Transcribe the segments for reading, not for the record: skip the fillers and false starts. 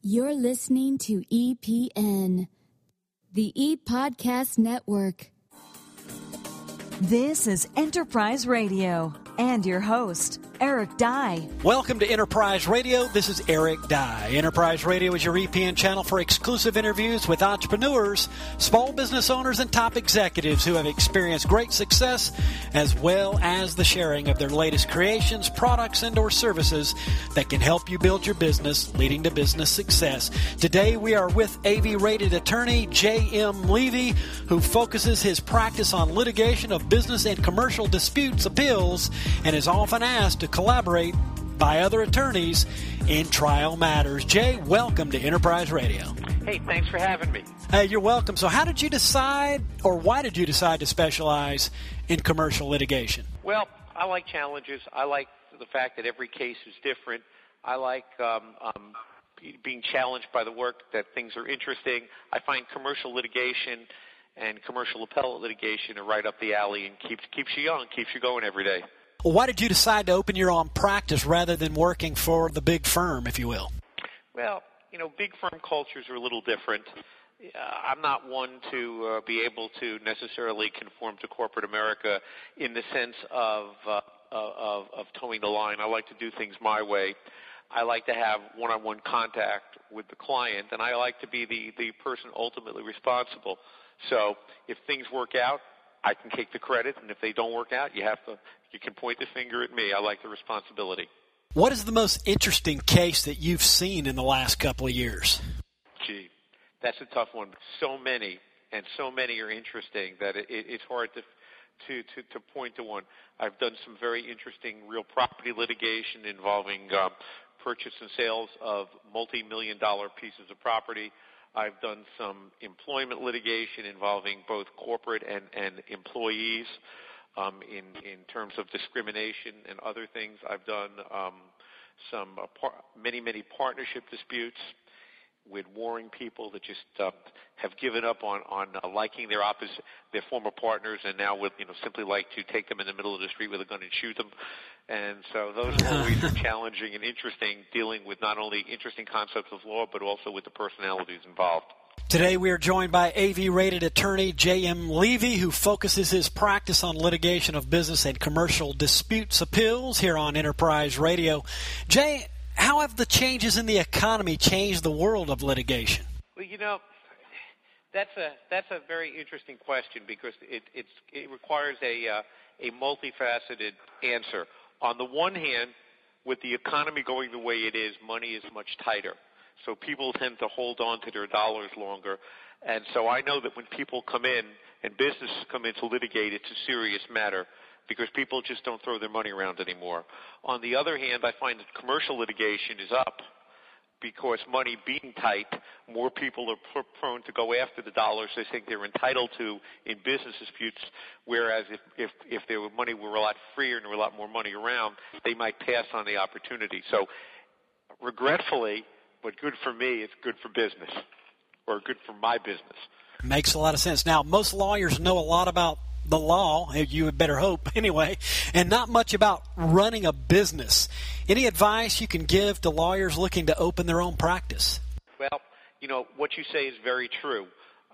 You're listening to EPN, the ePodcast Network. This is Enterprise Radio and your host, Eric Dye. Welcome to Enterprise Radio. This is Eric Dye. Enterprise Radio is your EPN channel for exclusive interviews with entrepreneurs, small business owners, and top executives who have experienced great success, as well as the sharing of their latest creations, products, and/or services that can help you build your business, leading to business success. Today, we are with AV-rated attorney J.M. Levy, who focuses his practice on litigation of business and commercial disputes appeals and is often asked to collaborate by other attorneys in trial matters. Jay, welcome to Enterprise Radio. Hey, thanks for having me. Hey, you're welcome. So how did you decide, or why did you decide to specialize in commercial litigation? Well, I like challenges. I like the fact that every case is different. I like being challenged by the work, that things are interesting. I find commercial litigation and commercial appellate litigation are right up the alley and keeps you young, keeps you going every day. Why did you decide to open your own practice rather than working for the big firm, if you will? Well, big firm cultures are a little different. I'm not one to be able to necessarily conform to corporate America in the sense of towing the line. I like to do things my way. I like to have one-on-one contact with the client, and I like to be the person ultimately responsible. So if things work out, I can take the credit, and if they don't work out, you can point the finger at me. I like the responsibility. What is the most interesting case that you've seen in the last couple of years? Gee, that's a tough one. So many are interesting that it's hard to point to one. I've done some very interesting real property litigation involving purchase and sales of multi-million-dollar pieces of property. I've done some employment litigation involving both corporate and employees in terms of discrimination and other things. I've done many partnership disputes with warring people that just have given up on liking their former partners, and now would simply like to take them in the middle of the street with a gun and shoot them. And so those always are challenging and interesting, dealing with not only interesting concepts of law, but also with the personalities involved. Today we are joined by AV-rated attorney J.M. Levy, who focuses his practice on litigation of business and commercial disputes appeals here on Enterprise Radio. Jay, how have the changes in the economy changed the world of litigation? Well, that's a very interesting question because it requires a multifaceted answer. On the one hand, with the economy going the way it is, money is much tighter. So people tend to hold on to their dollars longer. And so I know that when people come in and businesses come in to litigate, it's a serious matter because people just don't throw their money around anymore. On the other hand, I find that commercial litigation is up because money being tight, more people are prone to go after the dollars they think they're entitled to in business disputes, whereas if their money were a lot freer and there were a lot more money around, they might pass on the opportunity. So regretfully, but good for me, it's good for business, or good for my business. Makes a lot of sense. Now, most lawyers know a lot about the law, you would better hope anyway, and not much about running a business. Any advice you can give to lawyers looking to open their own practice? Well, what you say is very true.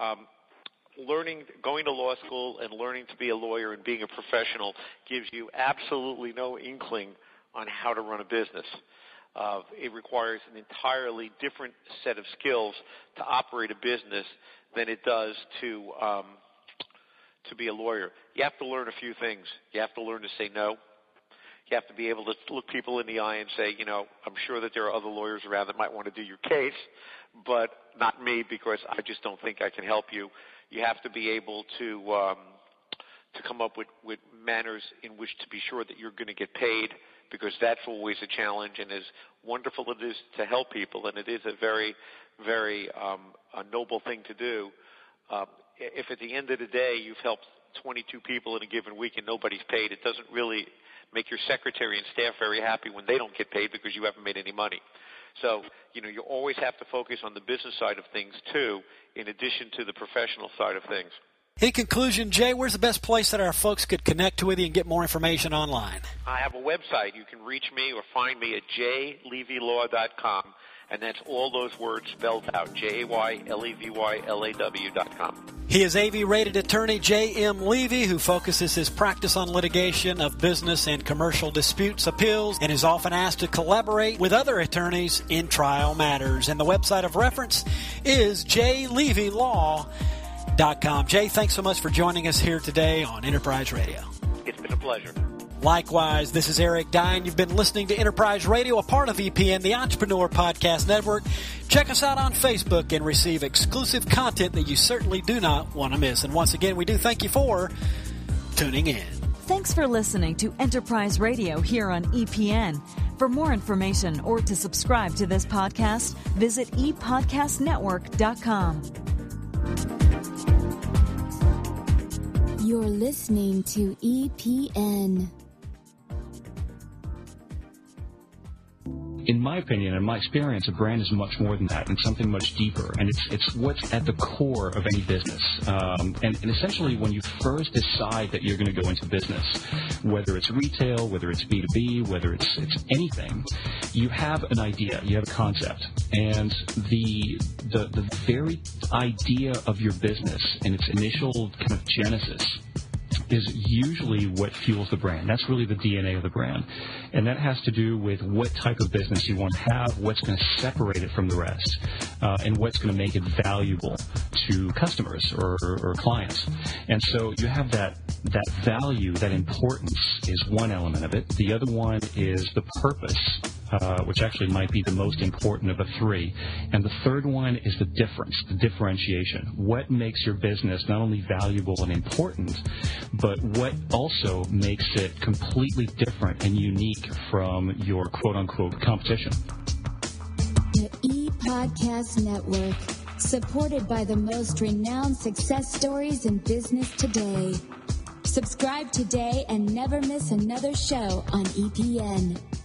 Going to law school and learning to be a lawyer and being a professional gives you absolutely no inkling on how to run a business. It requires an entirely different set of skills to operate a business than it does to be a lawyer. You have to learn a few things. You have to learn to say no. You have to be able to look people in the eye and say, I'm sure that there are other lawyers around that might want to do your case, but not me because I just don't think I can help you. You have to be able to come up with manners in which to be sure that you're going to get paid, because that's always a challenge. And as wonderful it is to help people, and it is a very, very a noble thing to do, if at the end of the day you've helped 22 people in a given week and nobody's paid, it doesn't really make your secretary and staff very happy when they don't get paid because you haven't made any money. So, you always have to focus on the business side of things too, in addition to the professional side of things. In conclusion, Jay, where's the best place that our folks could connect with you and get more information online? I have a website. You can reach me or find me at jlevylaw.com. And that's all those words spelled out, JayLevyLaw.com. He is AV-rated attorney J.M. Levy, who focuses his practice on litigation of business and commercial disputes, appeals, and is often asked to collaborate with other attorneys in trial matters. And the website of reference is JayLevyLaw.com. Jay, thanks so much for joining us here today on Enterprise Radio. It's been a pleasure. Likewise, this is Eric Dye, and you've been listening to Enterprise Radio, a part of EPN, the Entrepreneur Podcast Network. Check us out on Facebook and receive exclusive content that you certainly do not want to miss. And once again, we do thank you for tuning in. Thanks for listening to Enterprise Radio here on EPN. For more information or to subscribe to this podcast, visit epodcastnetwork.com. You're listening to EPN. In my opinion, in my experience, a brand is much more than that and something much deeper. And it's what's at the core of any business. And essentially, when you first decide that you're going to go into business, whether it's retail, whether it's B2B, whether it's anything, you have an idea, you have a concept. And the very idea of your business and its initial kind of genesis is usually what fuels the brand. That's really the DNA of the brand. And that has to do with what type of business you want to have, what's going to separate it from the rest, and what's going to make it valuable to customers or clients. And so you have that value, that importance is one element of it. The other one is the purpose, which actually might be the most important of the three. And the third one is the difference, the differentiation. What makes your business not only valuable and important, but what also makes it completely different and unique from your quote-unquote competition. The ePodcast Network, supported by the most renowned success stories in business today. Subscribe today and never miss another show on EPN.